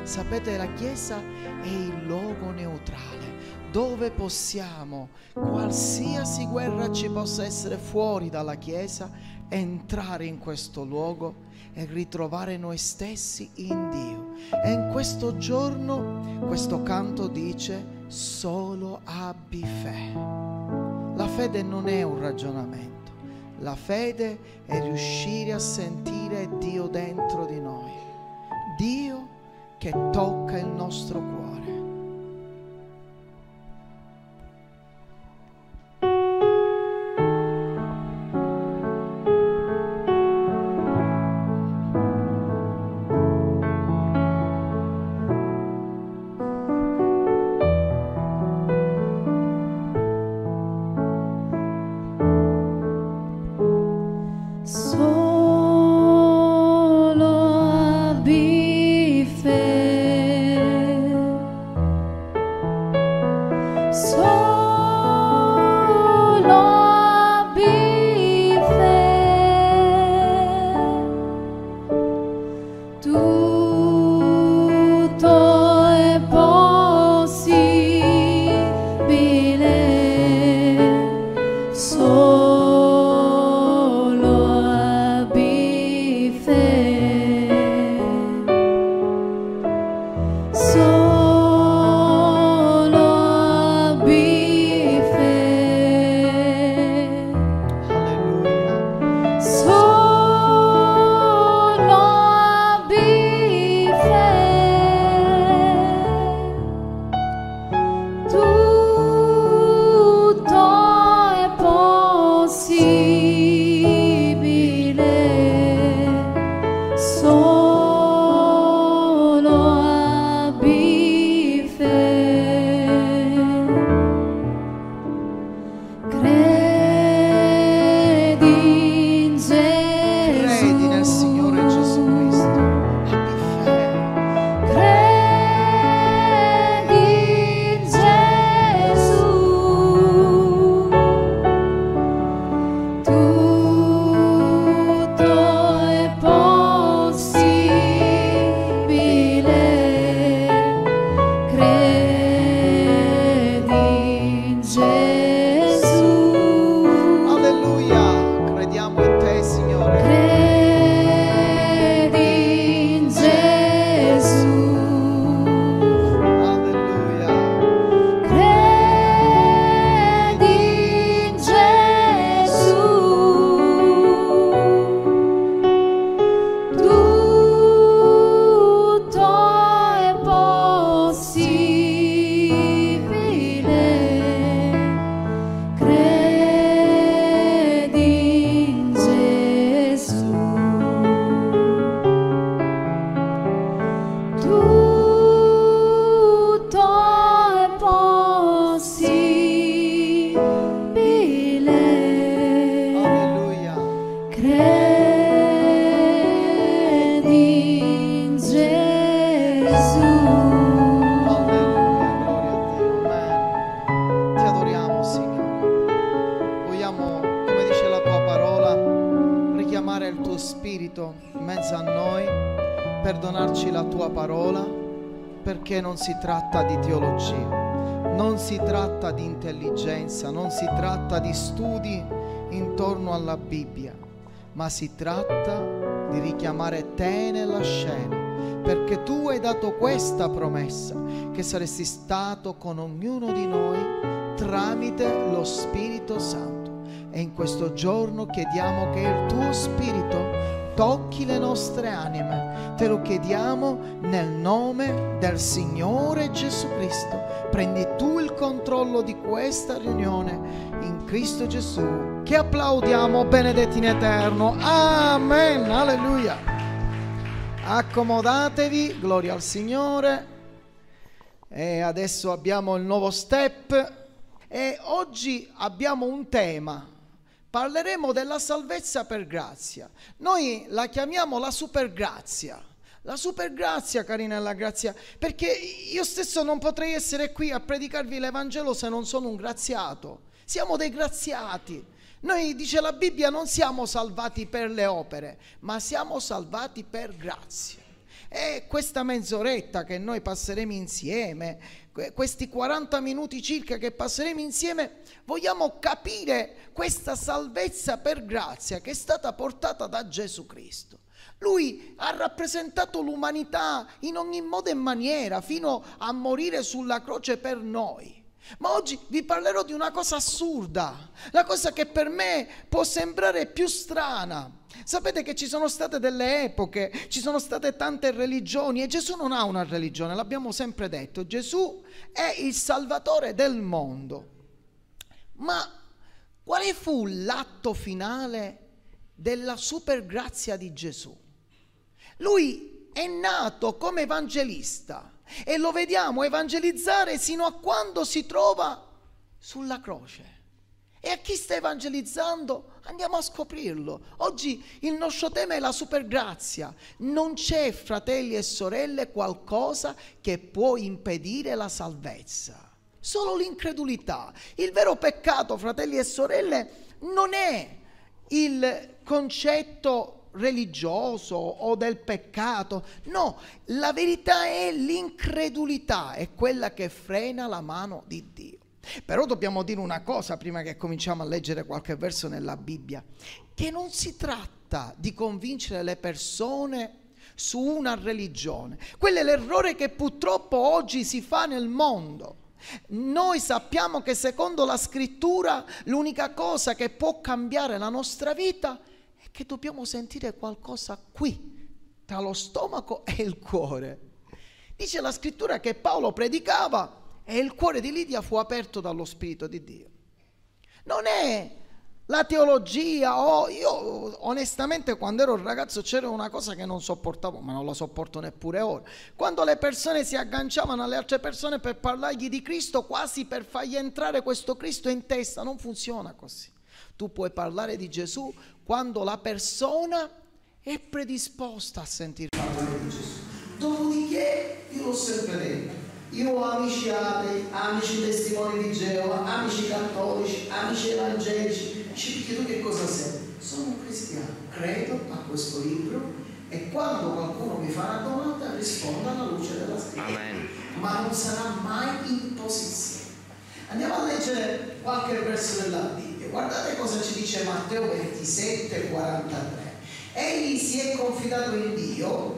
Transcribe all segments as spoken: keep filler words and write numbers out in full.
Sapete, la Chiesa è il luogo neutrale dove possiamo, qualsiasi guerra ci possa essere fuori dalla Chiesa, entrare in questo luogo e ritrovare noi stessi in Dio. E in questo giorno questo canto dice: solo abbi fede. La fede non è un ragionamento, la fede è riuscire a sentire Dio dentro di noi, Dio che tocca il nostro cuore. Perché non si tratta di teologia, non si tratta di intelligenza, non si tratta di studi intorno alla Bibbia, ma si tratta di richiamare te nella scena, perché tu hai dato questa promessa, che saresti stato con ognuno di noi tramite lo Spirito Santo. E in questo giorno chiediamo che il tuo Spirito tocchi le nostre anime. Te lo chiediamo nel nome del Signore Gesù Cristo. Prendi tu il controllo di questa riunione in Cristo Gesù, che applaudiamo benedetti in eterno. Amen. Alleluia. Accomodatevi, gloria al Signore. E adesso abbiamo il nuovo step e oggi abbiamo un tema. Parleremo della salvezza per grazia. Noi la chiamiamo la supergrazia. La supergrazia, cari nella grazia, perché io stesso non potrei essere qui a predicarvi l'Evangelo se non sono un graziato. Siamo dei graziati. Noi, dice la Bibbia, non siamo salvati per le opere, ma siamo salvati per grazia. E questa mezz'oretta che noi passeremo insieme, questi quaranta minuti circa che passeremo insieme, vogliamo capire questa salvezza per grazia che è stata portata da Gesù Cristo. Lui ha rappresentato l'umanità in ogni modo e maniera fino a morire sulla croce per noi. Ma oggi vi parlerò di una cosa assurda, la cosa che per me può sembrare più strana. Sapete che ci sono state delle epoche, ci sono state tante religioni e Gesù non ha una religione, l'abbiamo sempre detto. Gesù è il Salvatore del mondo. Ma quale fu l'atto finale della supergrazia di Gesù? Lui è nato come evangelista e lo vediamo evangelizzare sino a quando si trova sulla croce. E a chi sta evangelizzando? Andiamo a scoprirlo. Oggi il nostro tema è la supergrazia. Non c'è, fratelli e sorelle, qualcosa che può impedire la salvezza. Solo l'incredulità. Il vero peccato, fratelli e sorelle, non è il concetto religioso o del peccato. No, la verità è l'incredulità, è quella che frena la mano di Dio. Però dobbiamo dire una cosa prima che cominciamo a leggere qualche verso nella Bibbia, che non si tratta di convincere le persone su una religione. Quello è l'errore che purtroppo oggi si fa nel mondo. Noi sappiamo che secondo la scrittura l'unica cosa che può cambiare la nostra vita è che dobbiamo sentire qualcosa qui, tra lo stomaco e il cuore. Dice la scrittura che Paolo predicava e il cuore di Lidia fu aperto dallo Spirito di Dio. Non è la teologia, o io onestamente quando ero un ragazzo c'era una cosa che non sopportavo, ma non la sopporto neppure ora. Quando le persone si agganciavano alle altre persone per parlargli di Cristo, quasi per fargli entrare questo Cristo in testa. Non funziona così. Tu puoi parlare di Gesù quando la persona è predisposta a sentire parlare di Gesù. Dopodiché, io l'ho sempre detto, io ho amici atei, amici testimoni di Geova, amici cattolici, amici evangelici. Ci dici tu che cosa sei? Sono un cristiano, credo a questo libro e quando qualcuno mi fa una domanda rispondo alla luce della scrittura. Amen. Ma non sarà mai imposizione. Andiamo a leggere qualche verso della Bibbia. Guardate cosa ci dice Matteo ventisette quarantatré. Egli si è confidato in Dio,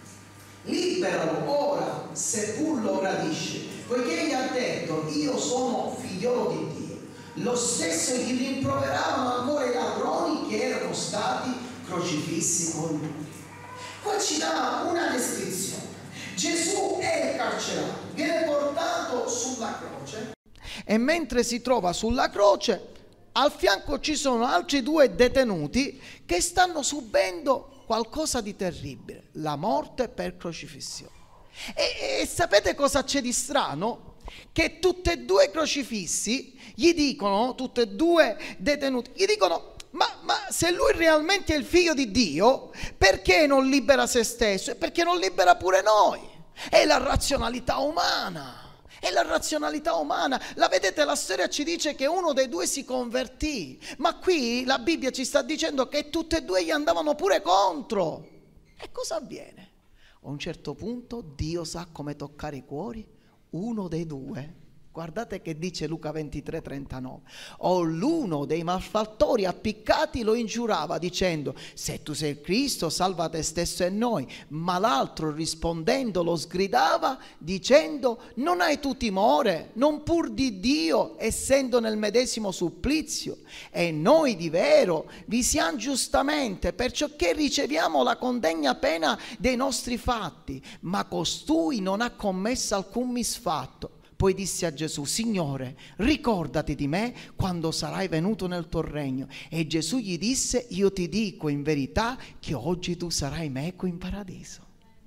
liberalo ora, seppur lo gradisce, poiché egli ha detto: io sono figliolo di Dio. Lo stesso gli rimproveravano ancora i ladroni che erano stati crocifissi con lui. Qua ci dà una descrizione. Gesù è il carcerato, viene portato sulla croce e mentre si trova sulla croce al fianco ci sono altri due detenuti che stanno subendo qualcosa di terribile, la morte per crocifissione. E, e sapete cosa c'è di strano? Che tutti e due crocifissi gli dicono, tutti e due detenuti, gli dicono: ma, ma se lui realmente è il figlio di Dio, perché non libera se stesso? E perché non libera pure noi? È la razionalità umana. È la razionalità umana. La vedete, la storia ci dice che uno dei due si convertì, ma qui la Bibbia ci sta dicendo che tutti e due gli andavano pure contro. E cosa avviene? A un certo punto Dio sa come toccare i cuori. Uno dei due, guardate che dice Luca ventitré trentanove, o l'uno dei malfattori appiccati lo ingiurava dicendo: se tu sei il Cristo salva te stesso e noi. Ma l'altro rispondendo lo sgridava dicendo: non hai tu timore, non pur di Dio, essendo nel medesimo supplizio. E noi di vero vi siamo giustamente, perciò che riceviamo la condegna pena dei nostri fatti, ma costui non ha commesso alcun misfatto. Poi disse a Gesù: Signore, ricordati di me quando sarai venuto nel tuo regno. E Gesù gli disse: io ti dico in verità che oggi tu sarai meco in paradiso.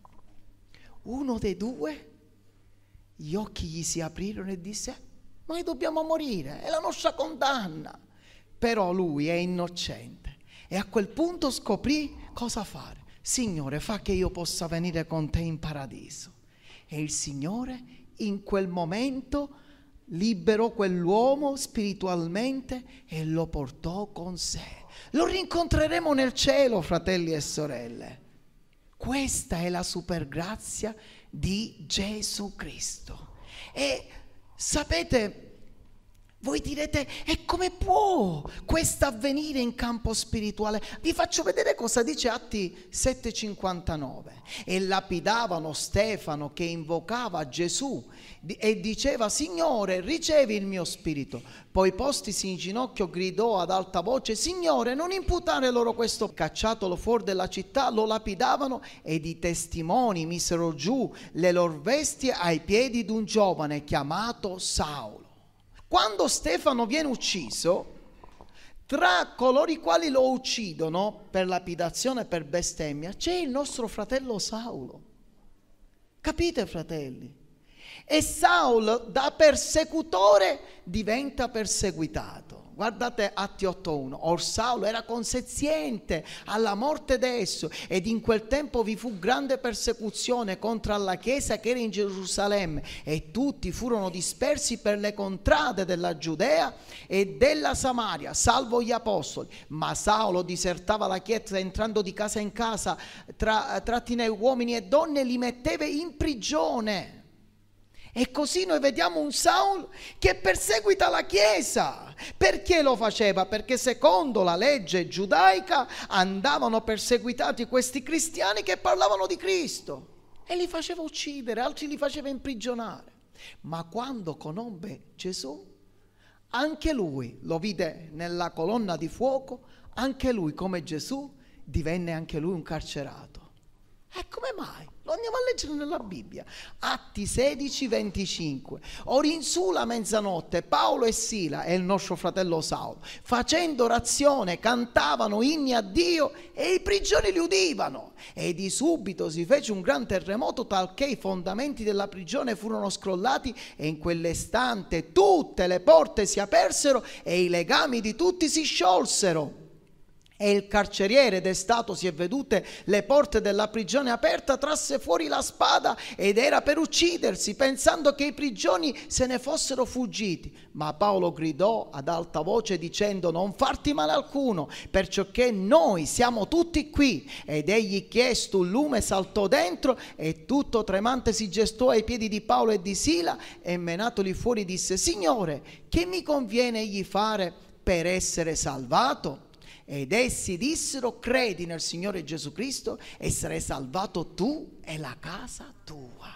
Uno dei due, gli occhi gli si aprirono e disse: noi dobbiamo morire, è la nostra condanna. Però lui è innocente e a quel punto scoprì cosa fare. Signore, fa che io possa venire con te in paradiso. E il Signore in quel momento liberò quell'uomo spiritualmente e lo portò con sé. Lo rincontreremo nel cielo, fratelli e sorelle. Questa è la supergrazia di Gesù Cristo. E sapete, voi direte, e come può questo avvenire in campo spirituale? Vi faccio vedere cosa dice Atti sette cinquantanove. E lapidavano Stefano che invocava Gesù e diceva: Signore, ricevi il mio spirito. Poi postisi in ginocchio gridò ad alta voce: Signore, non imputare loro questo. Cacciatolo fuori della città, lo lapidavano ed i testimoni misero giù le loro vesti ai piedi di un giovane chiamato Saulo. Quando Stefano viene ucciso, tra coloro i quali lo uccidono per lapidazione e per bestemmia, c'è il nostro fratello Saulo. Capite, fratelli? E Saulo da persecutore diventa perseguitato. Guardate Atti otto uno. Or Saulo era consenziente alla morte d'esso, ed in quel tempo vi fu grande persecuzione contro la chiesa che era in Gerusalemme, e tutti furono dispersi per le contrade della Giudea e della Samaria, salvo gli apostoli. Ma Saulo disertava la chiesa, entrando di casa in casa, tra, tratteneva uomini e donne, li metteva in prigione. E così noi vediamo un Saulo che perseguita la Chiesa. Perché lo faceva? Perché secondo la legge giudaica andavano perseguitati questi cristiani che parlavano di Cristo, e li faceva uccidere, altri li faceva imprigionare. Ma quando conobbe Gesù, anche lui lo vide nella colonna di fuoco, anche lui come Gesù divenne anche lui un carcerato. E come mai? Lo andiamo a leggere nella Bibbia. Atti sedici venticinque. Or in su la mezzanotte Paolo e Sila e il nostro fratello Saulo, facendo orazione, cantavano inni a Dio, e i prigionieri li udivano. E di subito si fece un gran terremoto, talché i fondamenti della prigione furono scrollati, e in quell'istante tutte le porte si apersero e i legami di tutti si sciolsero. E il carceriere, destato, si è vedute le porte della prigione aperta, trasse fuori la spada ed era per uccidersi, pensando che i prigioni se ne fossero fuggiti. Ma Paolo gridò ad alta voce dicendo: non farti male alcuno, perciò che noi siamo tutti qui. Ed egli, chiesto un lume, saltò dentro, e tutto tremante si gestò ai piedi di Paolo e di Sila, e menatoli fuori disse: Signore, che mi conviene egli fare per essere salvato? Ed essi dissero: credi nel Signore Gesù Cristo e sarai salvato tu e la casa tua.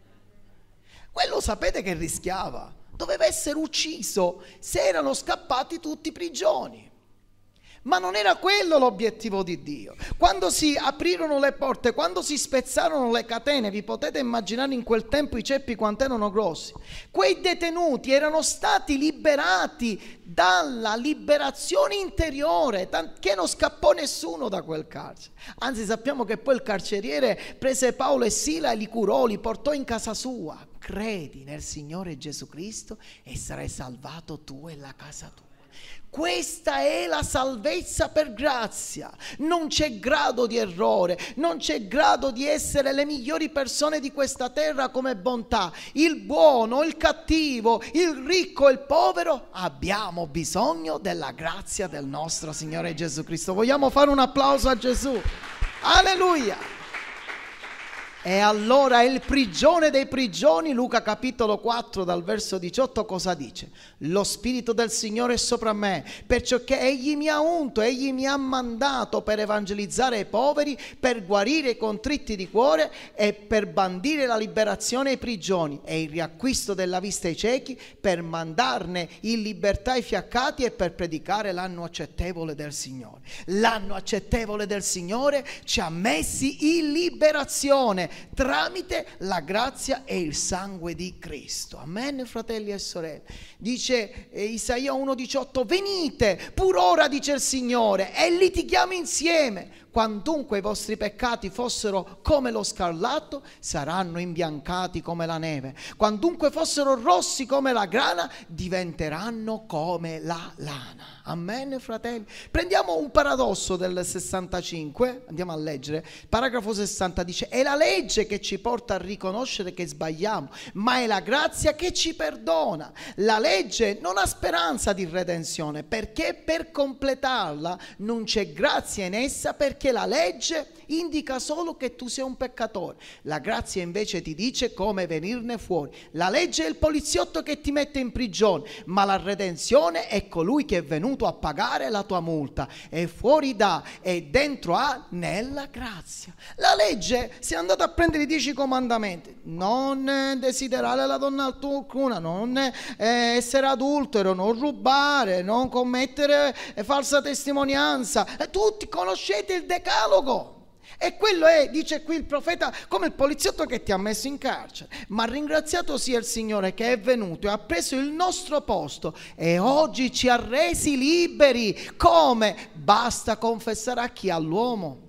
Quello sapete che rischiava? Doveva essere ucciso se erano scappati tutti i prigioni. Ma non era quello l'obiettivo di Dio. Quando si aprirono le porte, quando si spezzarono le catene, vi potete immaginare in quel tempo i ceppi quanto erano grossi. Quei detenuti erano stati liberati dalla liberazione interiore, che non scappò nessuno da quel carcere. Anzi, sappiamo che poi il carceriere prese Paolo e Sila e li curò, li portò in casa sua. Credi nel Signore Gesù Cristo e sarai salvato tu e la casa tua. Questa è la salvezza per grazia. Non c'è grado di errore, non c'è grado di essere le migliori persone di questa terra come bontà. Il buono, il cattivo, il ricco, il povero, abbiamo bisogno della grazia del nostro Signore Gesù Cristo. Vogliamo fare un applauso a Gesù? Alleluia! E allora il prigione dei prigioni, Luca capitolo quattro dal verso diciotto, cosa dice? Lo Spirito del Signore è sopra me, perciò che Egli mi ha unto, Egli mi ha mandato per evangelizzare i poveri, per guarire i contritti di cuore e per bandire la liberazione ai prigioni e il riacquisto della vista ai ciechi, per mandarne in libertà i fiaccati e per predicare l'anno accettevole del Signore. L'anno accettevole del Signore ci ha messi in liberazione tramite la grazia e il sangue di Cristo. Amen, fratelli e sorelle. Dice eh, Isaia uno diciotto: venite pur ora, dice il Signore, e litighiamo insieme. Quantunque i vostri peccati fossero come lo scarlatto, saranno imbiancati come la neve. Quantunque fossero rossi come la grana, diventeranno come la lana. Amen, fratelli. Prendiamo un paradosso del sessantacinque, andiamo a leggere. Paragrafo sessanta dice: è la legge che ci porta a riconoscere che sbagliamo, ma è la grazia che ci perdona. La legge non ha speranza di redenzione, perché per completarla non c'è grazia in essa, perché perché la legge indica solo che tu sei un peccatore. La grazia invece ti dice come venirne fuori. La legge è il poliziotto che ti mette in prigione, ma la redenzione è colui che è venuto a pagare la tua multa. È fuori da e dentro a nella grazia. La legge, se andate a prendere i dieci comandamenti: non desiderare la donna alcuna, non eh, essere adultero, non rubare, non commettere eh, falsa testimonianza. Eh, tutti conoscete il decalogo. E quello è, dice qui il profeta, come il poliziotto che ti ha messo in carcere. Ma ringraziato sia il Signore che è venuto e ha preso il nostro posto e oggi ci ha resi liberi. Come? Basta confessare a chi? All'uomo.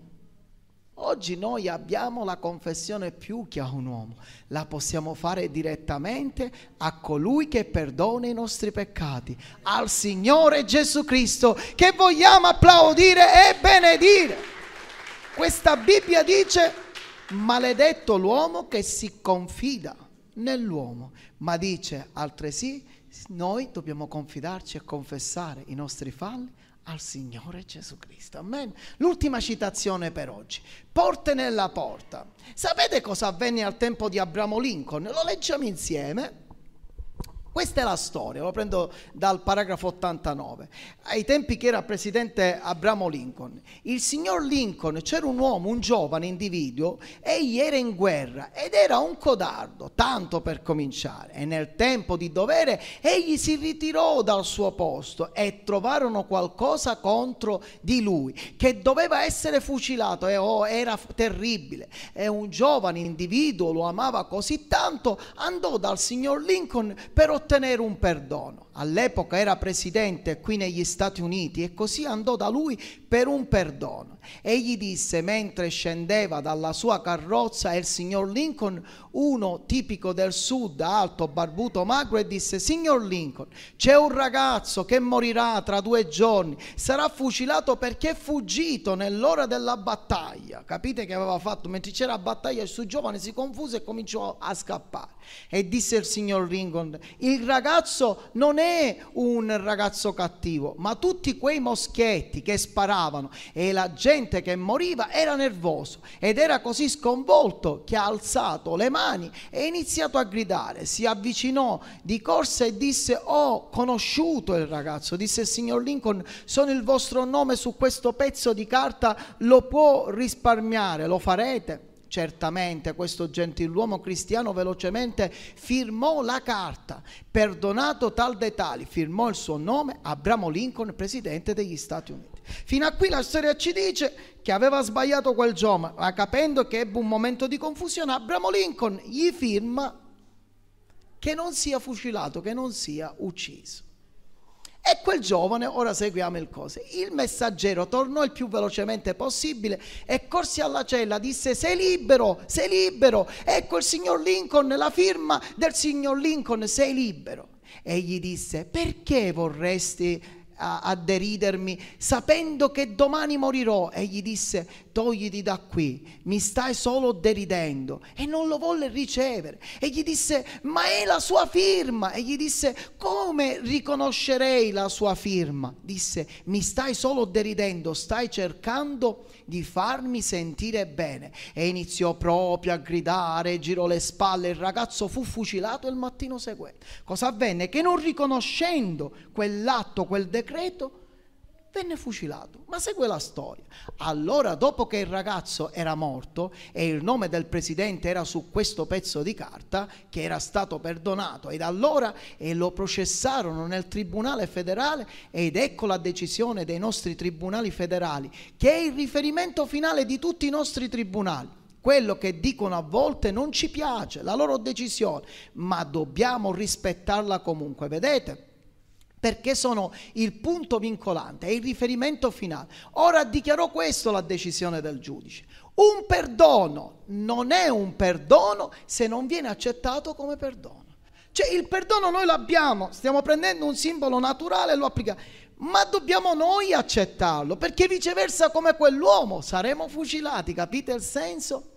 Oggi noi abbiamo la confessione più che a un uomo. La possiamo fare direttamente a colui che perdona i nostri peccati, al Signore Gesù Cristo, che vogliamo applaudire e benedire. Questa Bibbia dice: maledetto l'uomo che si confida nell'uomo, ma dice altresì noi dobbiamo confidarci e confessare i nostri falli al Signore Gesù Cristo. Amen. L'ultima citazione per oggi: porte nella porta. Sapete cosa avvenne al tempo di Abramo Lincoln? Lo leggiamo insieme. Questa è la storia, lo prendo dal paragrafo ottantanove. Ai tempi che era presidente Abramo Lincoln, il signor Lincoln, c'era un uomo, un giovane individuo, egli era in guerra ed era un codardo, tanto per cominciare, e nel tempo di dovere egli si ritirò dal suo posto e trovarono qualcosa contro di lui, che doveva essere fucilato, e oh, era terribile. E un giovane individuo lo amava così tanto, andò dal signor Lincoln per ottenere un perdono. All'epoca era presidente qui negli Stati Uniti e così andò da lui per un perdono. Egli disse, mentre scendeva dalla sua carrozza, il signor Lincoln, uno tipico del sud, alto, barbuto, magro, e disse: signor Lincoln, c'è un ragazzo che morirà tra due giorni, sarà fucilato perché è fuggito nell'ora della battaglia. Capite che aveva fatto? Mentre c'era battaglia, il suo giovane si confuse e cominciò a scappare. E disse il signor Lincoln: il ragazzo non è un ragazzo cattivo, ma tutti quei moschietti che sparavano e la gente che moriva era nervoso ed era così sconvolto che ha alzato le mani e iniziato a gridare. Si avvicinò di corsa e disse: ho conosciuto il ragazzo. Disse il signor Lincoln: sono il vostro nome su questo pezzo di carta, lo può risparmiare, lo farete? Certamente. Questo gentiluomo cristiano velocemente firmò la carta. Perdonato tal dei tali, firmò il suo nome, Abramo Lincoln, presidente degli Stati Uniti. Fino a qui la storia ci dice che aveva sbagliato quel giovane, ma capendo che ebbe un momento di confusione, Abramo Lincoln gli firma che non sia fucilato, che non sia ucciso. E quel giovane, ora seguiamo il cose, il messaggero tornò il più velocemente possibile e corse alla cella, disse: sei libero, sei libero, ecco il signor Lincoln, la firma del signor Lincoln, sei libero. E gli disse: perché vorresti a, a deridermi sapendo che domani morirò? E gli disse: togliti da qui, mi stai solo deridendo. E non lo volle ricevere. E gli disse: ma è la sua firma. E gli disse: come riconoscerei la sua firma? Disse: mi stai solo deridendo, stai cercando di farmi sentire bene. E iniziò proprio a gridare, girò le spalle. Il ragazzo fu fucilato il mattino seguente. Cosa avvenne? Che non riconoscendo quell'atto, quel decreto, venne fucilato. Ma segue la storia. Allora, dopo che il ragazzo era morto e il nome del presidente era su questo pezzo di carta, che era stato perdonato, ed allora e lo processarono nel tribunale federale, ed ecco la decisione dei nostri tribunali federali, che è il riferimento finale di tutti i nostri tribunali. Quello che dicono a volte non ci piace, la loro decisione, ma dobbiamo rispettarla comunque, vedete? Perché sono il punto vincolante, è il riferimento finale. Ora dichiarò questo la decisione del giudice: un perdono non è un perdono se non viene accettato come perdono. Cioè il perdono noi l'abbiamo, stiamo prendendo un simbolo naturale e lo applichiamo, ma dobbiamo noi accettarlo, perché viceversa come quell'uomo saremo fucilati, capite il senso?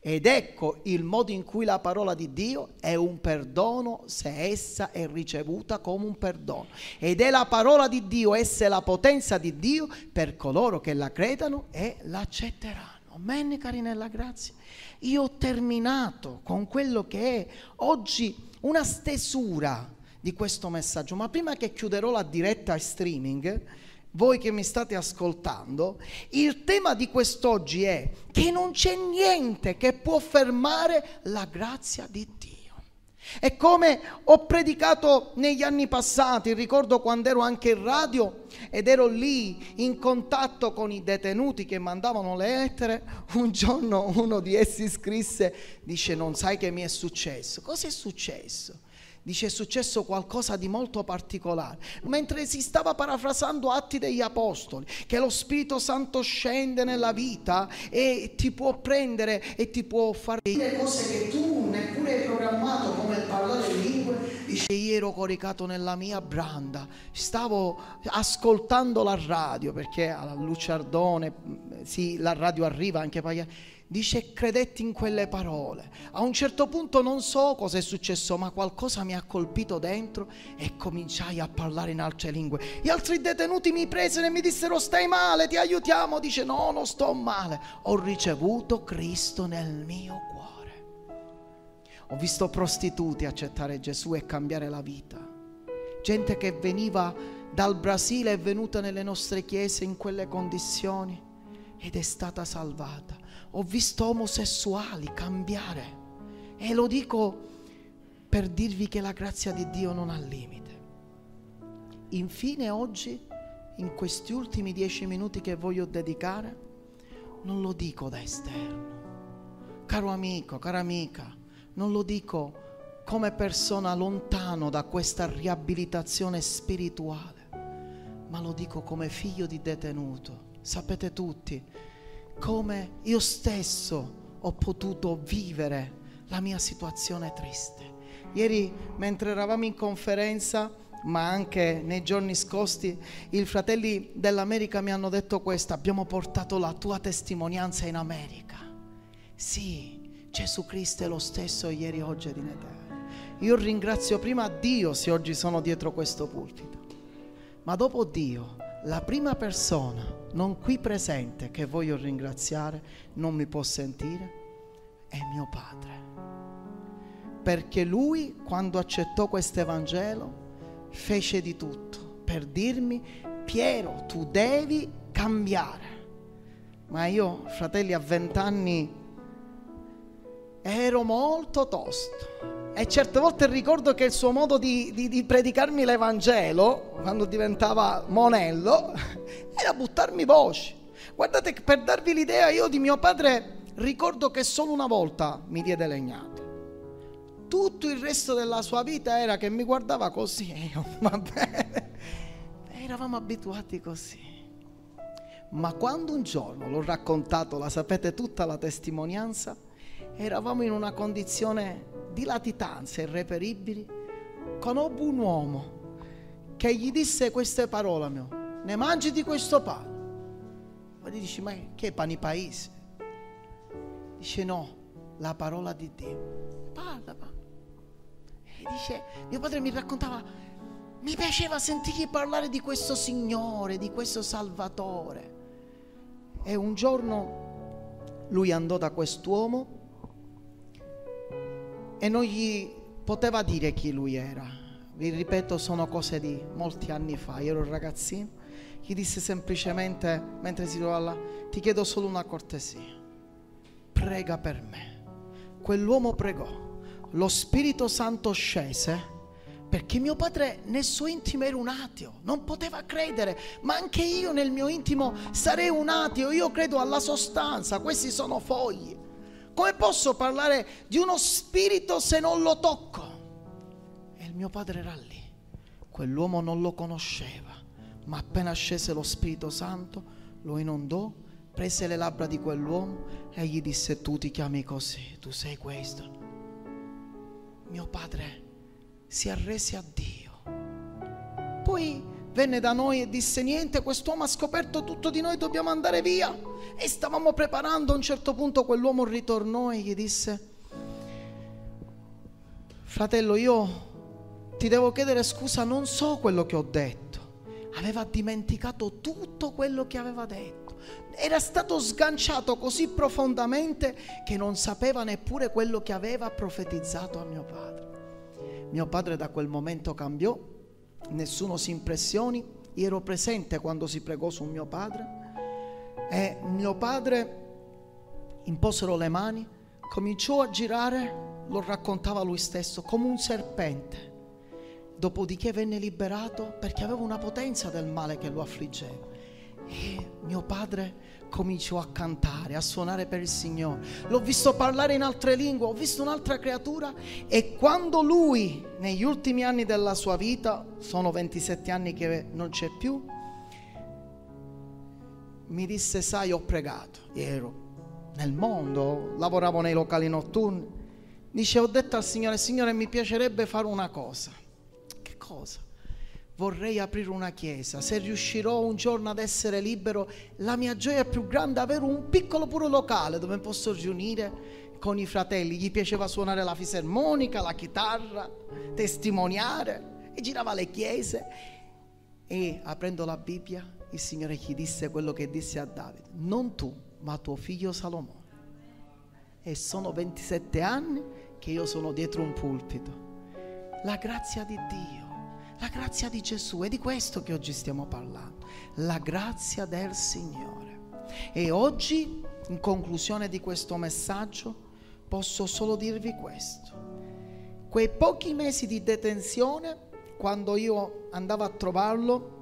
Ed ecco il modo in cui la parola di Dio è un perdono se essa è ricevuta come un perdono. Ed è la parola di Dio, essa è la potenza di Dio per coloro che la credano e l'accetteranno. Amen, cari nella grazia. Io ho terminato con quello che è oggi una stesura di questo messaggio, ma prima che chiuderò la diretta streaming, voi che mi state ascoltando, il tema di quest'oggi è che non c'è niente che può fermare la grazia di Dio. E come ho predicato negli anni passati, ricordo quando ero anche in radio ed ero lì in contatto con i detenuti che mandavano le lettere, un giorno uno di essi scrisse, dice: non sai che mi è successo? Cosa è successo? Dice: è successo qualcosa di molto particolare. Mentre si stava parafrasando Atti degli Apostoli, che lo Spirito Santo scende nella vita e ti può prendere e ti può fare delle cose che tu neppure hai programmato, come il parlare in lingue. Dice: io ero coricato nella mia branda, stavo ascoltando la radio, perché a Luciardone sì, la radio arriva anche poi. Dice: credetti in quelle parole. A un certo punto non so cosa è successo, ma qualcosa mi ha colpito dentro e cominciai a parlare in altre lingue. Gli altri detenuti mi presero e mi dissero: stai male, ti aiutiamo. Dice: no, non sto male, ho ricevuto Cristo nel mio cuore. Ho visto prostituti accettare Gesù e cambiare la vita. Gente che veniva dal Brasile è venuta nelle nostre chiese in quelle condizioni ed è stata salvata. Ho visto omosessuali cambiare, e lo dico per dirvi che la grazia di Dio non ha limite. Infine oggi, in questi ultimi dieci minuti che voglio dedicare, non lo dico da esterno. Caro amico, cara amica, non lo dico come persona lontano da questa riabilitazione spirituale, ma lo dico come figlio di detenuto. Sapete tutti come io stesso ho potuto vivere la mia situazione triste. Ieri, mentre eravamo in conferenza, ma anche nei giorni scorsi, i fratelli dell'America mi hanno detto questo: abbiamo portato la tua testimonianza in America. Sì, Gesù Cristo è lo stesso ieri, oggi ed in eterno. Io ringrazio prima Dio se oggi sono dietro questo pulpito, ma dopo Dio, la prima persona non qui presente che voglio ringraziare, non mi può sentire, è mio padre. Perché lui, quando accettò questo Evangelo, fece di tutto per dirmi: Piero, tu devi cambiare. Ma io, fratelli, a vent'anni ero molto tosto. E certe volte ricordo che il suo modo di, di, di predicarmi l'Evangelo, quando diventava monello, era buttarmi voci. Guardate che, per darvi l'idea, io di mio padre ricordo che solo una volta mi diede legnate. Tutto il resto della sua vita era che mi guardava così e io, va bene, eravamo abituati così. Ma quando un giorno, l'ho raccontato, la sapete tutta la testimonianza, eravamo in una condizione di latitanze irreperibili, conobbi un uomo che gli disse queste parole: mio, ne mangi di questo pane? Ma gli dici: ma che pani paese? Dice: no, la parola di Dio. Parla, parla. E dice, mio padre mi raccontava, mi piaceva sentirgli parlare di questo Signore, di questo Salvatore. E un giorno lui andò da quest'uomo e non gli poteva dire chi lui era. Vi ripeto, sono cose di molti anni fa, io ero un ragazzino. Gli disse semplicemente, mentre si trovava là: ti chiedo solo una cortesia, prega per me. Quell'uomo pregò, lo Spirito Santo scese, perché mio padre nel suo intimo era un ateo, non poteva credere. Ma anche io nel mio intimo sarei un ateo, io credo alla sostanza, questi sono fogli. Come posso parlare di uno spirito se non lo tocco? E il mio padre era lì. Quell'uomo non lo conosceva, ma appena scese lo Spirito Santo, lo inondò, prese le labbra di quell'uomo e gli disse: tu ti chiami così, tu sei questo. Mio padre si arrese a Dio. Poi venne da noi e disse: niente, quest'uomo ha scoperto tutto di noi, dobbiamo andare via. E stavamo preparando, a un certo punto quell'uomo ritornò e gli disse: fratello, io ti devo chiedere scusa, non so quello che ho detto. Aveva dimenticato tutto quello che aveva detto. Era stato sganciato così profondamente che non sapeva neppure quello che aveva profetizzato a mio padre. Mio padre da quel momento cambiò, nessuno si impressioni. Io ero presente quando si pregò su mio padre e mio padre imposero le mani, cominciò a girare, lo raccontava lui stesso, come un serpente. Dopodiché venne liberato perché aveva una potenza del male che lo affliggeva. E mio padre cominciò a cantare, a suonare per il Signore. L'ho visto parlare in altre lingue, ho visto un'altra creatura. E quando lui, negli ultimi anni della sua vita, sono ventisette anni che non c'è più, mi disse: sai, ho pregato. Io ero nel mondo, lavoravo nei locali notturni. Dice: ho detto al Signore: Signore, mi piacerebbe fare una cosa. Che cosa? Vorrei aprire una chiesa. Se riuscirò un giorno ad essere libero, la mia gioia più grande è avere un piccolo pure locale dove posso riunire con i fratelli. Gli piaceva suonare la fisarmonica, la chitarra, testimoniare, e girava le chiese. E aprendo la Bibbia, il Signore gli disse quello che disse a Davide: non tu, ma tuo figlio Salomone. E sono ventisette anni che io sono dietro un pulpito. La grazia di Dio, la grazia di Gesù, è di questo che oggi stiamo parlando, la grazia del Signore. E oggi, in conclusione di questo messaggio, posso solo dirvi questo: quei pochi mesi di detenzione, quando io andavo a trovarlo,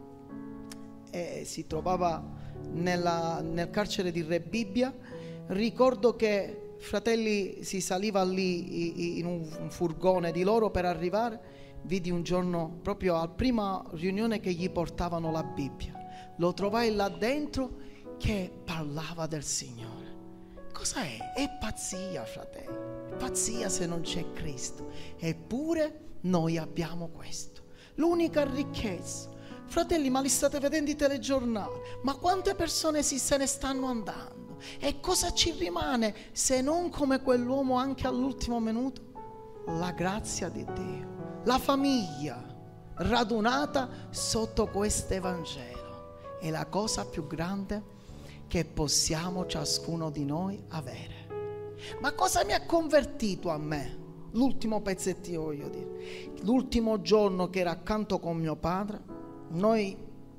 e si trovava nella, nel carcere di Rebibbia, ricordo che fratelli si saliva lì in un furgone di loro per arrivare. Vidi un giorno, proprio alla prima riunione, che gli portavano la Bibbia. Lo trovai là dentro che parlava del Signore. Cosa è? È pazzia, fratelli. Pazzia se non c'è Cristo. Eppure noi abbiamo questo. L'unica ricchezza. Fratelli, ma li state vedendo i telegiornali? Ma quante persone si se ne stanno andando? E cosa ci rimane se non, come quell'uomo anche all'ultimo minuto, la grazia di Dio, la famiglia radunata sotto questo Evangelo? È la cosa più grande che possiamo ciascuno di noi avere. Ma cosa mi ha convertito a me? L'ultimo pezzettino voglio dire. L'ultimo giorno che ero accanto con mio padre, noi,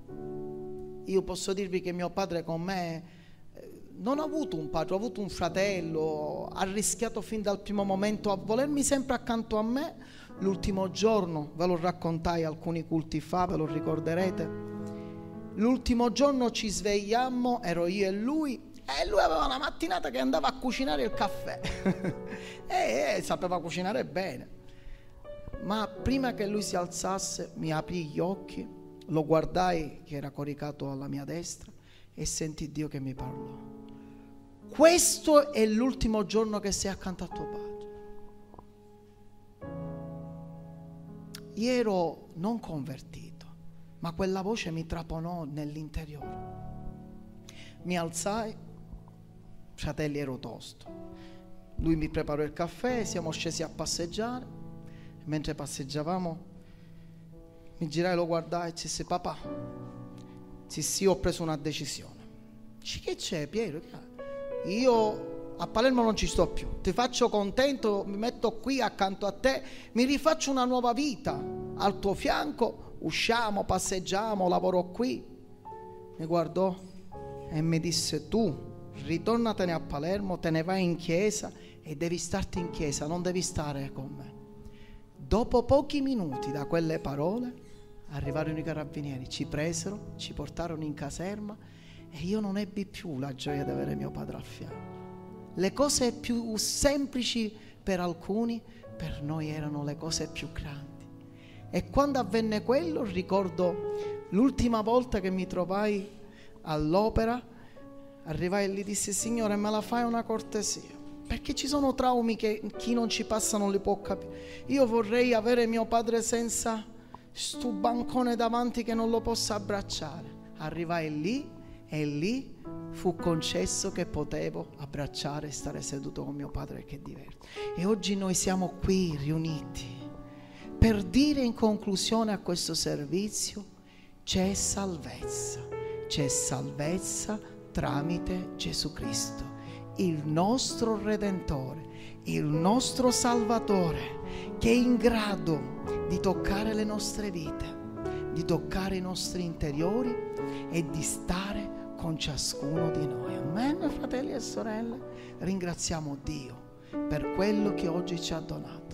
io posso dirvi che mio padre con me non ha avuto un padre, ha avuto un fratello, ha rischiato fin dal primo momento a volermi sempre accanto a me. L'ultimo giorno, ve lo raccontai alcuni culti fa, ve lo ricorderete, l'ultimo giorno ci svegliammo, ero io e lui, e lui aveva una mattinata che andava a cucinare il caffè e, e sapeva cucinare bene. Ma prima che lui si alzasse, mi aprì gli occhi, lo guardai che era coricato alla mia destra e sentì Dio che mi parlò: questo è l'ultimo giorno che sei accanto a tuo padre. Io ero non convertito, ma quella voce mi traponò nell'interiore. Mi alzai, fratelli, ero tosto. Lui mi preparò il caffè, siamo scesi a passeggiare. Mentre passeggiavamo, mi girai, lo guardai e disse: papà, sì sì, ho preso una decisione. Dici: che c'è, Piero? Io a Palermo non ci sto più, ti faccio contento, mi metto qui accanto a te, mi rifaccio una nuova vita al tuo fianco, usciamo, passeggiamo, lavoro qui. Mi guardò e mi disse: tu ritornatene a Palermo, te ne vai in chiesa e devi starti in chiesa, non devi stare con me. Dopo pochi minuti da quelle parole arrivarono i carabinieri, ci presero, ci portarono in caserma e io non ebbi più la gioia di avere mio padre al fianco. Le cose più semplici per alcuni, per noi erano le cose più grandi. E quando avvenne quello, ricordo l'ultima volta che mi trovai all'opera, arrivai e gli dissi: Signore, me la fai una cortesia? Perché ci sono traumi che chi non ci passa non li può capire. Io vorrei avere mio padre senza sto bancone davanti che non lo possa abbracciare. Arrivai lì e lì fu concesso che potevo abbracciare e stare seduto con mio padre che è diverso. E oggi noi siamo qui riuniti per dire in conclusione a questo servizio: c'è salvezza, c'è salvezza tramite Gesù Cristo, il nostro Redentore, il nostro Salvatore, che è in grado di toccare le nostre vite, di toccare i nostri interiori e di stare con ciascuno di noi. Amen, fratelli e sorelle. Ringraziamo Dio per quello che oggi ci ha donato.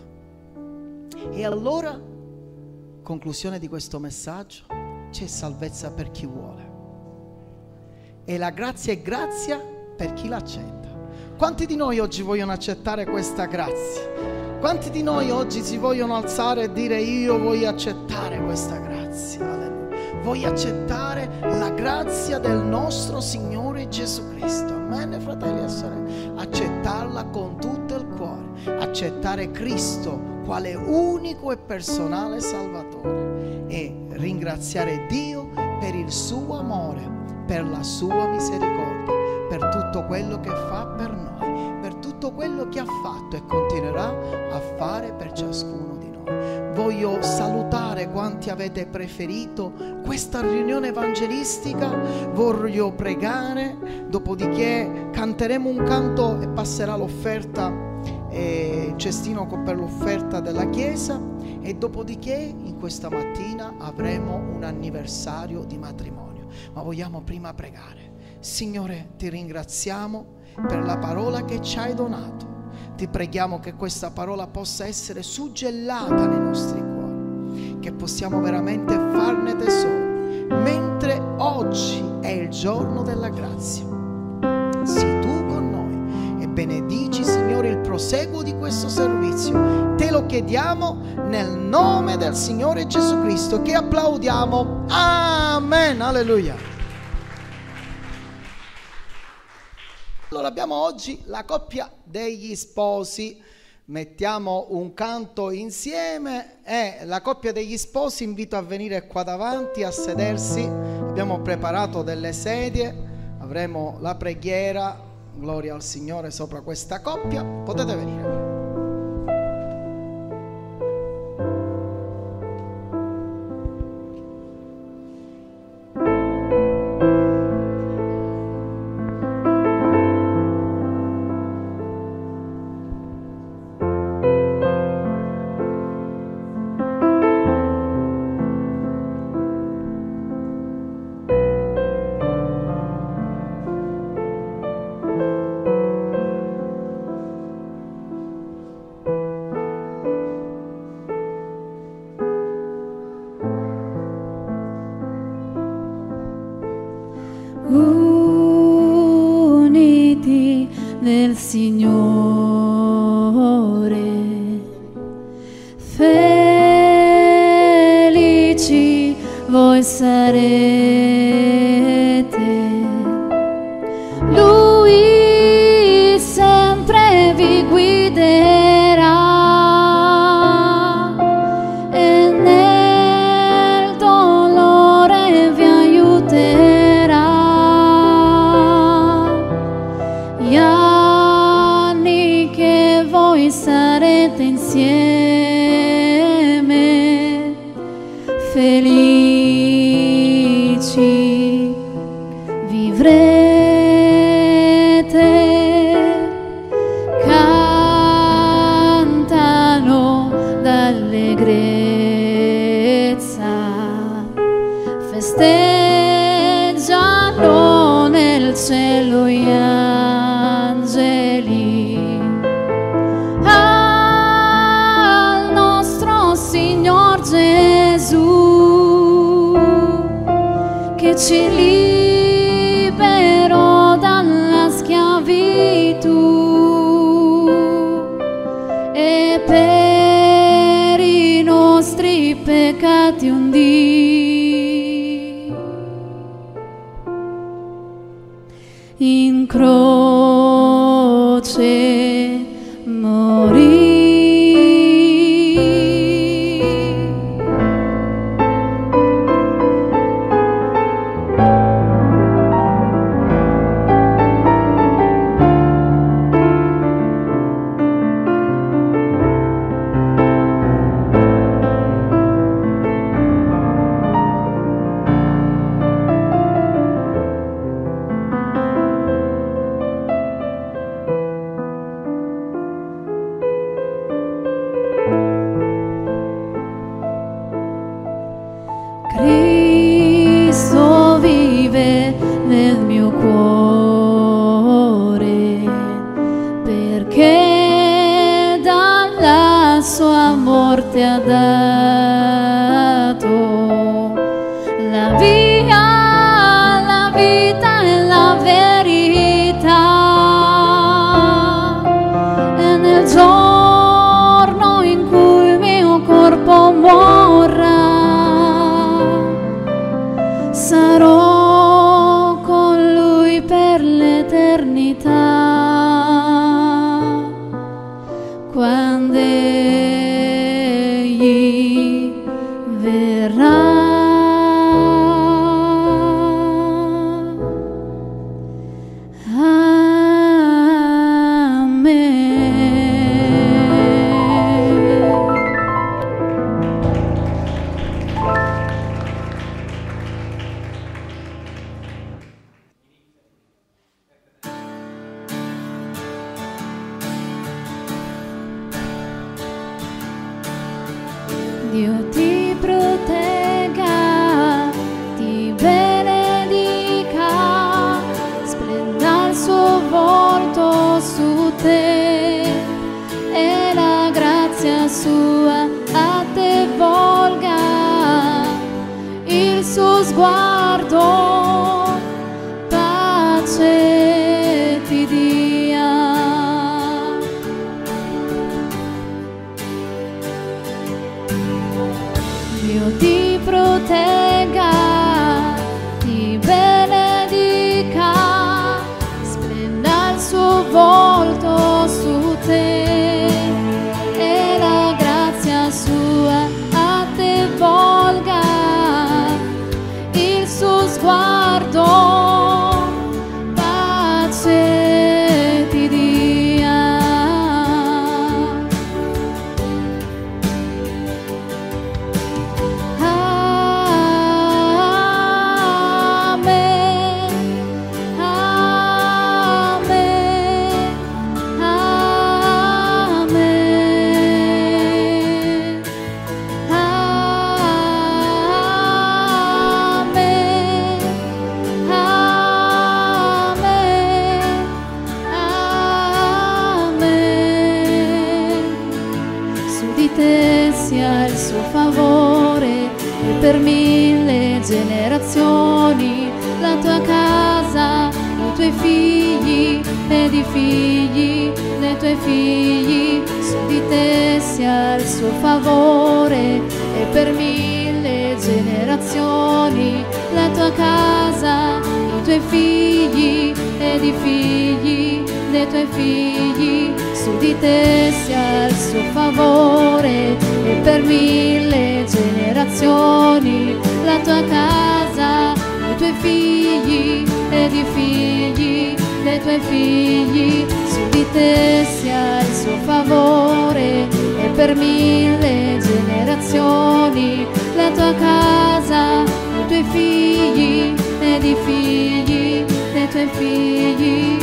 E allora, conclusione di questo messaggio: c'è salvezza per chi vuole, e la grazia è grazia per chi l'accetta. Quanti di noi oggi vogliono accettare questa grazia? Quanti di noi oggi si vogliono alzare e dire: io voglio accettare questa grazia? Alleluia. Voglio accettare la grazia del nostro Signore Gesù Cristo. Amen, fratelli e sorelle. Accettarla con tutto il cuore, accettare Cristo quale unico e personale Salvatore, e ringraziare Dio per il suo amore, per la sua misericordia, per tutto quello che fa per noi, per tutto quello che ha fatto e continuerà a fare per ciascuno di noi. Voglio salutare quanti avete preferito questa riunione evangelistica. Voglio pregare, dopodiché canteremo un canto e passerà l'offerta, eh, cestino per l'offerta della chiesa, e dopodiché in questa mattina avremo un anniversario di matrimonio. Ma vogliamo prima pregare. Signore, ti ringraziamo per la parola che ci hai donato. Ti preghiamo che questa parola possa essere suggellata nei nostri cuori, che possiamo veramente farne tesoro, mentre oggi è il giorno della grazia. Sii tu con noi e benedici, Signore, il proseguo di questo servizio. Te lo chiediamo nel nome del Signore Gesù Cristo, che applaudiamo. Amen, alleluia. Allora, abbiamo oggi la coppia degli sposi. Mettiamo un canto insieme e la coppia degli sposi invito a venire qua davanti a sedersi. Abbiamo preparato delle sedie, avremo la preghiera, gloria al Signore, sopra questa coppia. Potete venire. Uniti nel Signore, felici voi sarete. Lui sempre vi guiderà e nel dolore vi aiuterà. Gli anni che voi sarete insieme, felici vivrete. Cantano d'allegrezza, festeggiano nel cielo gli angeli al nostro Signor Gesù, che ci liberò dalla schiavitù e per i nostri peccati un dì in croce morì. ha dato la via, la vita e la verità. E nel giorno in cui il mio corpo morrà, sarò con lui per l'eternità. Quando egli verrà. Dio ti protegga, ti benedica, splenda il suo volto su te e la grazia sua a te volga, il suo sguardo pace ti dia. Dio ti protegga, ti benedica, splenda il suo volto su te e la grazia sua a te volga, il suo sguardo pace ti dia. Sia il suo favore e per mille generazioni la tua casa, i tuoi figli ed i figli dei tuoi figli. Su di te sia il suo favore e per mille generazioni la tua casa, i tuoi figli ed i figli dei tuoi figli. Su di te sia il suo favore e per mille generazioni la tua casa, i tuoi figli ed i figli dei tuoi figli. Su di te sia il suo favore e per mille generazioni la tua casa, i tuoi figli ed i figli dei tuoi figli.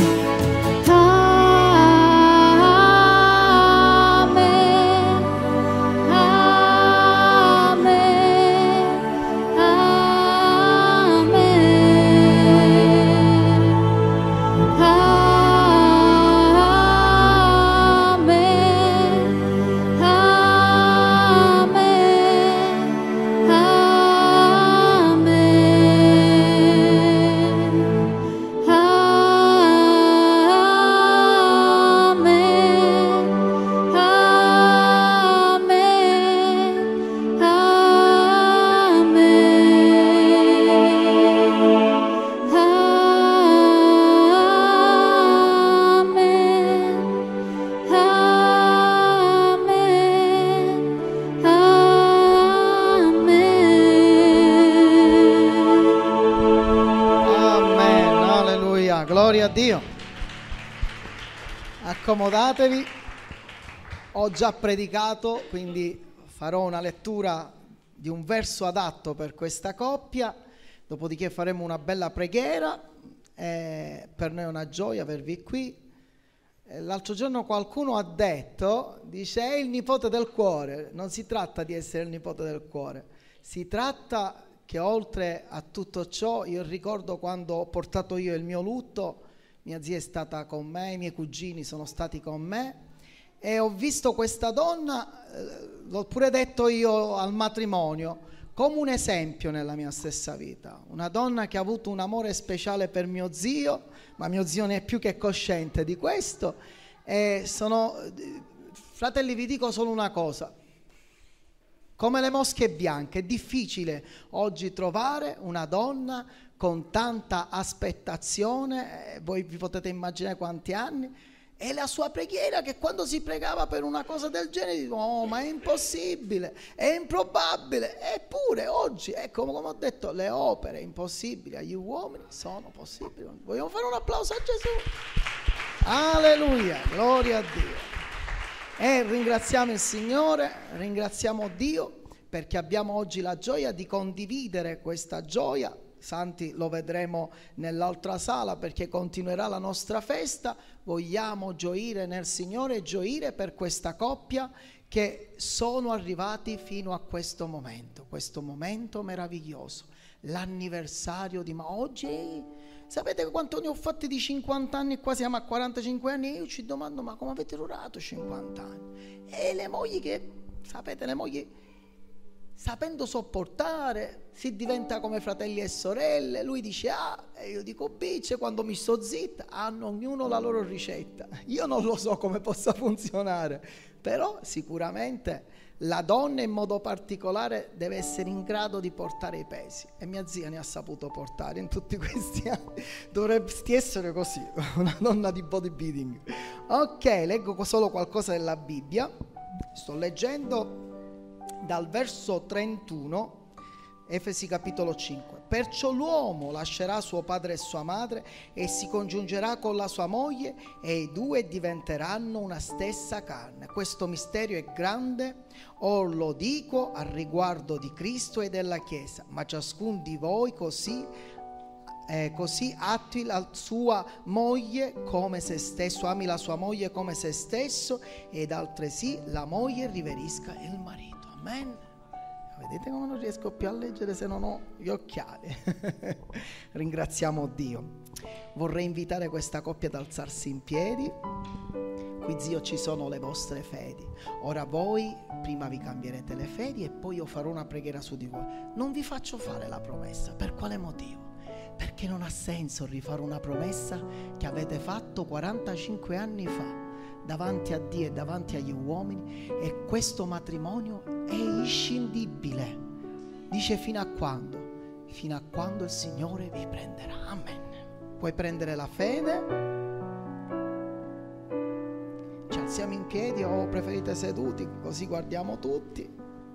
Gloria a Dio. Accomodatevi. Ho già predicato, quindi farò una lettura di un verso adatto per questa coppia, dopodiché faremo una bella preghiera. Eh, per noi è una gioia avervi qui. Eh, l'altro giorno qualcuno ha detto, dice, è il nipote del cuore. Non si tratta di essere il nipote del cuore, si tratta che oltre a tutto ciò, io ricordo quando ho portato io il mio lutto, mia zia è stata con me, i miei cugini sono stati con me e ho visto questa donna, eh, l'ho pure detto io al matrimonio, come un esempio nella mia stessa vita. Una donna che ha avuto un amore speciale per mio zio, ma mio zio ne è più che cosciente di questo. E sono, fratelli, vi dico solo una cosa: come le mosche bianche, è difficile oggi trovare una donna con tanta aspettazione, eh, voi vi potete immaginare quanti anni, e la sua preghiera, che quando si pregava per una cosa del genere dico, oh, ma è impossibile, è improbabile. Eppure oggi, ecco, come ho detto, le opere impossibili agli uomini sono possibili. Vogliamo fare un applauso a Gesù? Alleluia, gloria a Dio. E ringraziamo il Signore, ringraziamo Dio, perché abbiamo oggi la gioia di condividere questa gioia. Santi, lo vedremo nell'altra sala, perché continuerà la nostra festa. Vogliamo gioire nel Signore e gioire per questa coppia che sono arrivati fino a questo momento, questo momento meraviglioso, l'anniversario di... Ma oggi, sapete quanto ne ho fatti di cinquanta anni? Qua siamo a quarantacinque anni e io ci domando, ma come avete durato cinquanta anni? E le mogli che, sapete, le mogli... sapendo sopportare, si diventa come fratelli e sorelle. Lui dice A e io dico B, cioè quando mi sto zitta hanno ognuno la loro ricetta. Io non lo so come possa funzionare, però sicuramente la donna in modo particolare deve essere in grado di portare i pesi, e mia zia ne ha saputo portare in tutti questi anni. Dovresti essere così, una donna di bodybuilding. Ok, leggo solo qualcosa della Bibbia. Sto leggendo dal verso trentuno, Efesi capitolo cinque. Perciò l'uomo lascerà suo padre e sua madre e si congiungerà con la sua moglie, e i due diventeranno una stessa carne. Questo mistero è grande, or lo dico al riguardo di Cristo e della Chiesa, ma ciascun di voi così Eh, così attui la sua moglie come se stesso, ami la sua moglie come se stesso, ed altresì la moglie riverisca il marito. Amen. Vedete come non riesco più a leggere se non ho gli occhiali. Ringraziamo Dio. Vorrei invitare questa coppia ad alzarsi in piedi. Qui, zio, ci sono le vostre fedi. Ora voi prima vi cambierete le fedi e poi io farò una preghiera su di voi. Non vi faccio fare la promessa. Per quale motivo? Perché non ha senso rifare una promessa che avete fatto quarantacinque anni fa davanti a Dio e davanti agli uomini, e questo matrimonio è inscindibile. Dice fino a quando? Fino a quando il Signore vi prenderà. Amen. Puoi prendere la fede. Ci alziamo in piedi o preferite seduti, così guardiamo tutti.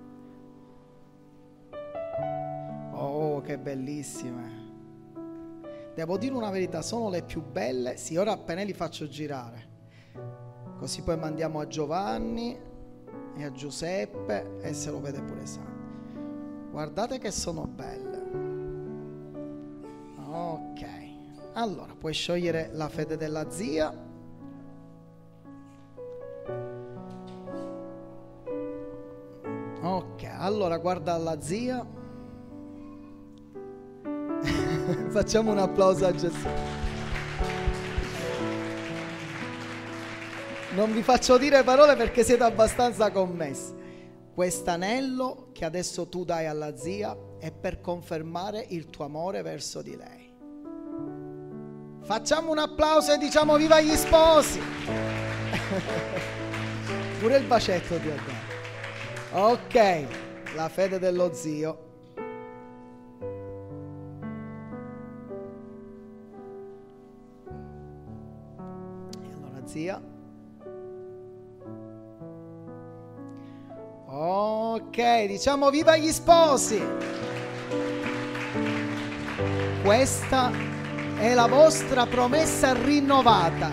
Oh, che bellissime. Devo dire una verità, sono le più belle. Sì, ora appena li faccio girare, così poi mandiamo a Giovanni e a Giuseppe e se lo vede pure Sandro. Guardate che sono belle. Ok, allora puoi sciogliere la fede della zia. Ok, allora guarda la zia. Facciamo un applauso a Gesù. Non vi faccio dire parole perché siete abbastanza commessi. Quest'anello che adesso tu dai alla zia è per confermare il tuo amore verso di lei. Facciamo un applauso e diciamo viva gli sposi. Pure il bacetto ti ho dato. Ok, la fede dello zio. Zia. Ok, diciamo viva gli sposi. Questa è la vostra promessa rinnovata.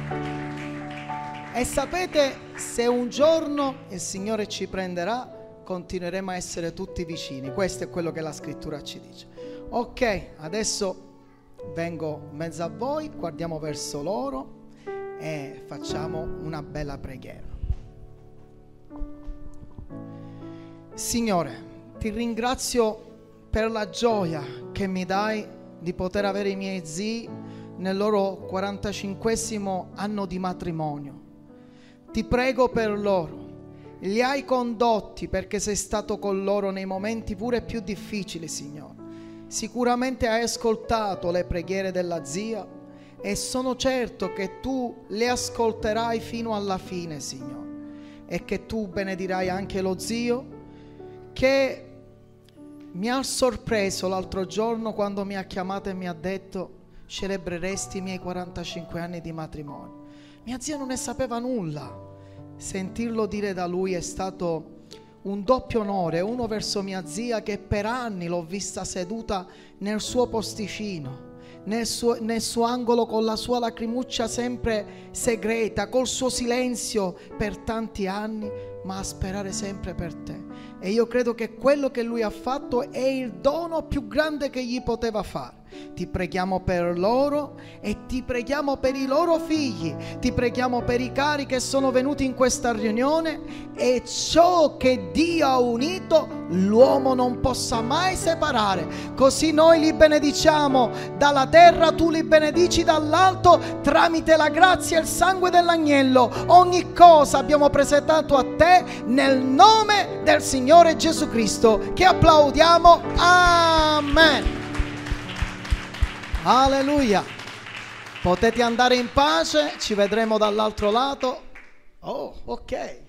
E sapete, se un giorno il Signore ci prenderà, continueremo a essere tutti vicini. Questo è quello che la scrittura ci dice. Ok, adesso vengo in mezzo a voi, guardiamo verso loro e facciamo una bella preghiera. Signore, ti ringrazio per la gioia che mi dai di poter avere i miei zii nel loro quarantacinquesimo anno di matrimonio. Ti prego per loro. Li hai condotti perché sei stato con loro nei momenti pure più difficili, Signore. Sicuramente hai ascoltato le preghiere della zia e sono certo che tu le ascolterai fino alla fine, Signore, e che tu benedirai anche lo zio, che mi ha sorpreso l'altro giorno quando mi ha chiamato e mi ha detto: celebreresti i miei quarantacinque anni di matrimonio. Mia zia non ne sapeva nulla. Sentirlo dire da lui è stato un doppio onore, uno verso mia zia, che per anni l'ho vista seduta nel suo posticino, nel suo, nel suo angolo, con la sua lacrimuccia sempre segreta, col suo silenzio per tanti anni, ma a sperare sempre per te. E io credo che quello che lui ha fatto è il dono più grande che gli poteva fare. Ti preghiamo per loro e ti preghiamo per i loro figli, ti preghiamo per i cari che sono venuti in questa riunione, e ciò che Dio ha unito l'uomo non possa mai separare. Così noi li benediciamo dalla terra, tu li benedici dall'alto tramite la grazia e il sangue dell'agnello. Ogni cosa abbiamo presentato a te nel nome del Signore Gesù Cristo, che applaudiamo. Amen. Alleluia. Potete andare in pace, ci vedremo dall'altro lato. Oh, ok.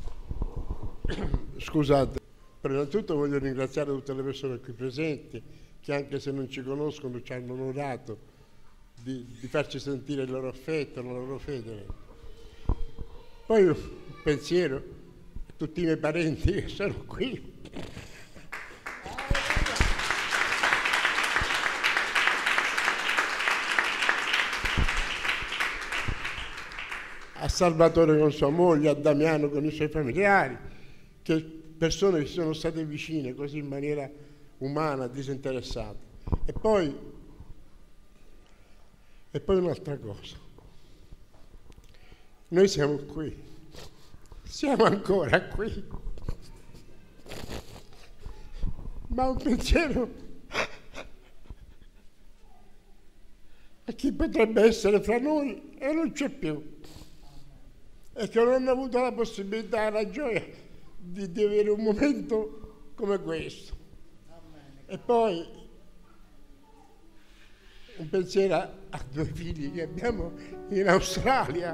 Scusate, prima di tutto voglio ringraziare tutte le persone qui presenti, che anche se non ci conoscono ci hanno onorato di, di farci sentire il loro affetto, la loro fede. Poi un pensiero a tutti i miei parenti che sono qui. A Salvatore con sua moglie, a Damiano con i suoi familiari, che persone che sono state vicine così in maniera umana, disinteressata. E poi, e poi un'altra cosa. Noi siamo qui, siamo ancora qui. Ma un pensiero a chi potrebbe essere fra noi e non c'è più, e che non hanno avuto la possibilità e la gioia di, di avere un momento come questo. E poi un pensiero a, a due figli che abbiamo in Australia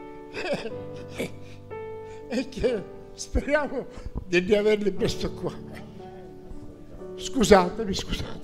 e che speriamo di riaverli presto qua. Scusatemi, scusate.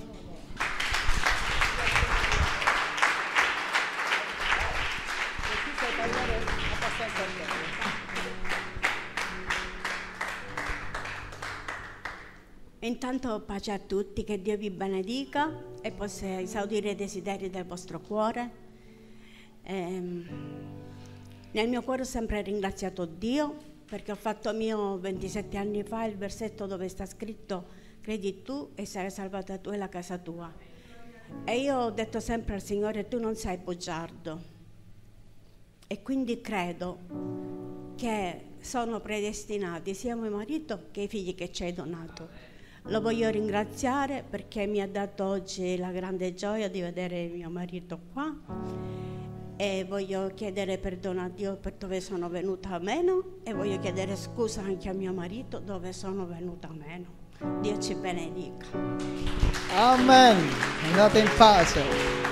Intanto pace a tutti, che Dio vi benedica e possa esaudire i desideri del vostro cuore. Ehm, nel mio cuore ho sempre ringraziato Dio, perché ho fatto mio ventisette anni fa il versetto dove sta scritto: credi tu e sarai salvata tu e la casa tua. E io ho detto sempre al Signore: tu non sei bugiardo, e quindi credo che sono predestinati sia mio marito che i figli che ci hai donato. Lo voglio ringraziare perché mi ha dato oggi la grande gioia di vedere mio marito qua, e voglio chiedere perdono a Dio per dove sono venuta meno, e voglio chiedere scusa anche a mio marito dove sono venuta meno. Dio ci benedica. Amen. Andate in pace.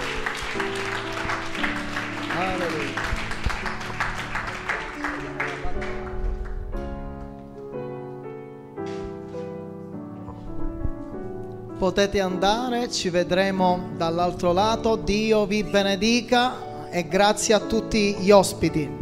Alleluia. Potete andare, ci vedremo dall'altro lato. Dio vi benedica e grazie a tutti gli ospiti.